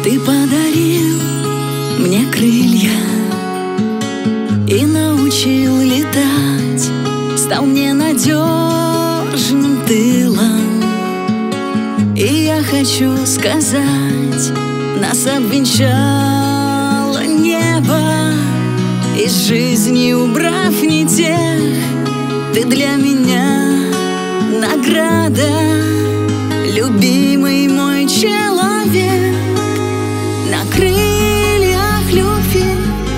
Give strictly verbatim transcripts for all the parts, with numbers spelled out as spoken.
Ты подарил мне крылья и научил летать, стал мне надежным тылом. И я хочу сказать, нас обвенчало небо, из жизни убрав не тех. Ты для меня награда, любимый мой человек. На крыльях любви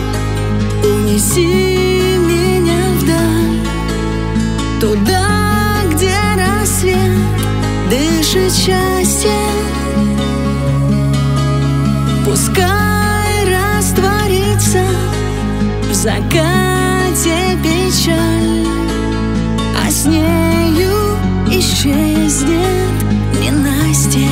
унеси меня вдаль, туда, где рассвет дышит счастьем. Пускай растворится в закате печаль, а с нею исчезнет ненастье.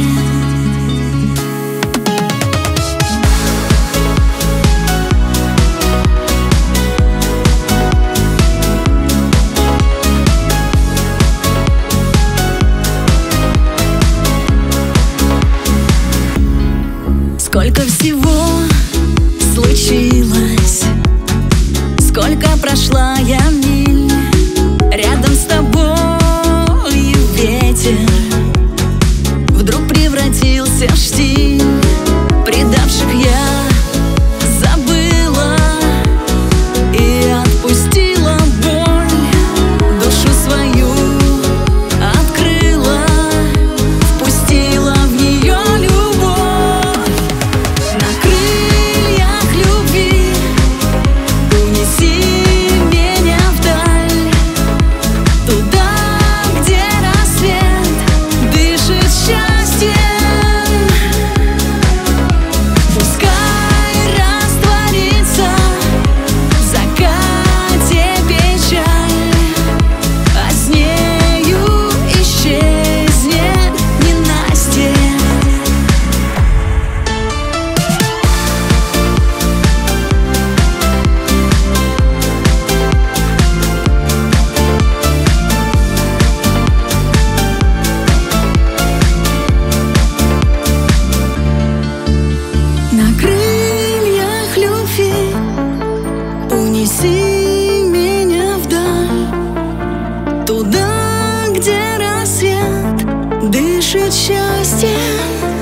Сколько всего случилось, сколько прошла я миль, рядом с тобой ветер вдруг превратился в штиль. Предавших я забыла и отпустила боль, душу свою открыла, впустила в нее любовь. На крыльях любви унеси меня вдаль, туда, где рассвет дышит счастьем. Пускай растворится в закате печаль, а с нею исчезнет ненастье. На крыльях любви унеси меня вдаль, туда, где рассвет дышит счастьем.